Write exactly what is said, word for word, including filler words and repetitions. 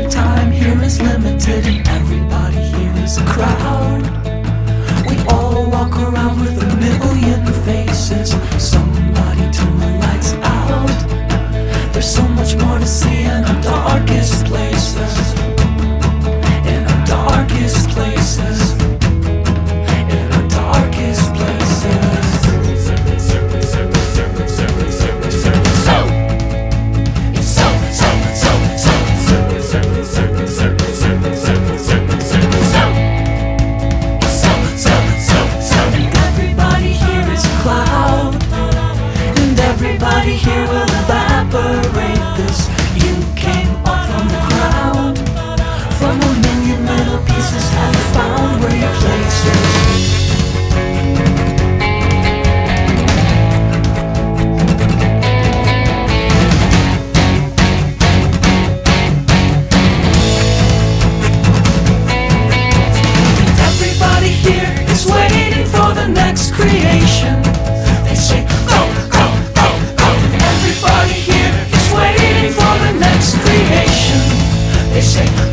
time here is limited and everybody here is a crowd. We all walk around with a million faces. Somebody turn the lights out. There's so much more to see in our darkest places. In our darkest places. In our darkest places. Everybody here will evaporate this. You came up from the ground. From a million little pieces, have you found where your place is? Everybody here is waiting for the next creation. They say, go, go. Everybody here is waiting for the next creation. They say